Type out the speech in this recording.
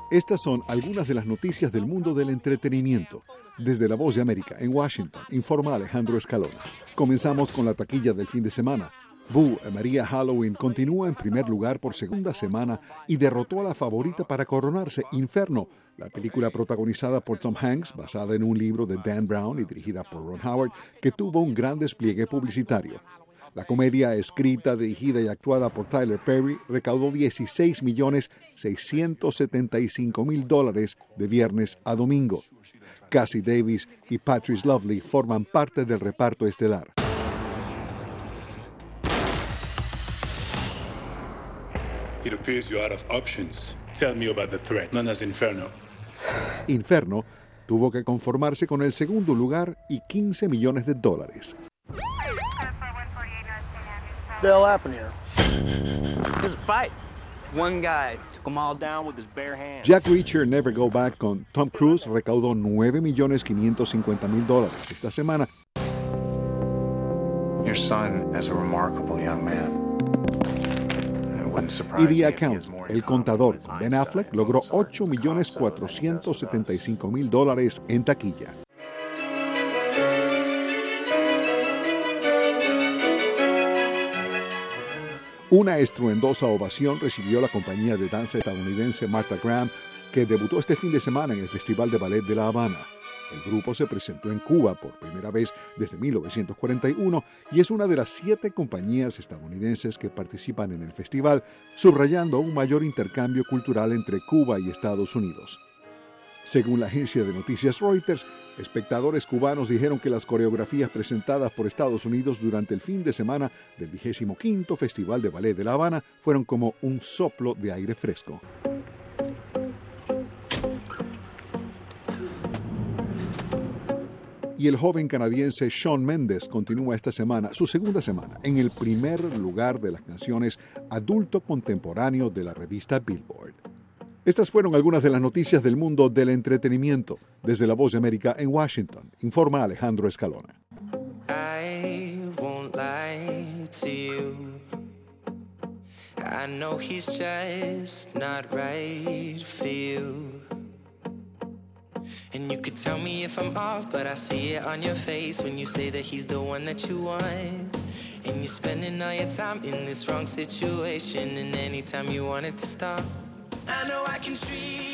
Estas son algunas de las noticias del mundo del entretenimiento. Desde La Voz de América, en Washington, informa Alejandro Escalona. Comenzamos con la taquilla del fin de semana. Boo, María Halloween continúa en primer lugar por segunda semana y derrotó a la favorita para coronarse, Inferno, la película protagonizada por Tom Hanks, basada en un libro de Dan Brown y dirigida por Ron Howard, que tuvo un gran despliegue publicitario. La comedia, escrita, dirigida y actuada por Tyler Perry, recaudó $16.675.000 de viernes a domingo. Cassie Davis y Patrice Lovely forman parte del reparto estelar. It appears you're out of options. Tell me about the threat known as Inferno. Inferno tuvo que conformarse con el segundo lugar y $15 millones. What happened here? There's a fight. One guy took them all down with his bare hands. Jack Reacher Never Go Back con Tom Cruise recaudó $9.550.000 esta semana. Your son is a remarkable young man. Y The Account, El Contador, con Ben Affleck, logró $8.475.000 en taquilla. Una estruendosa ovación recibió la compañía de danza estadounidense Martha Graham, que debutó este fin de semana en el Festival de Ballet de La Habana. El grupo se presentó en Cuba por primera vez desde 1941 y es una de las 7 compañías estadounidenses que participan en el festival, subrayando un mayor intercambio cultural entre Cuba y Estados Unidos. Según la agencia de noticias Reuters, espectadores cubanos dijeron que las coreografías presentadas por Estados Unidos durante el fin de semana del 25º Festival de Ballet de La Habana fueron como un soplo de aire fresco. Y el joven canadiense Shawn Mendes continúa esta semana, su segunda semana, en el primer lugar de las canciones adulto contemporáneo de la revista Billboard. Estas fueron algunas de las noticias del mundo del entretenimiento. Desde La Voz de América en Washington, informa Alejandro Escalona. I won't lie to you. I know he's just not right for you. And you could tell me if I'm off, but I see it on your face when you say that he's the one that you want. And you're spending all your time in this wrong situation, and anytime you want it to stop, I know I can treat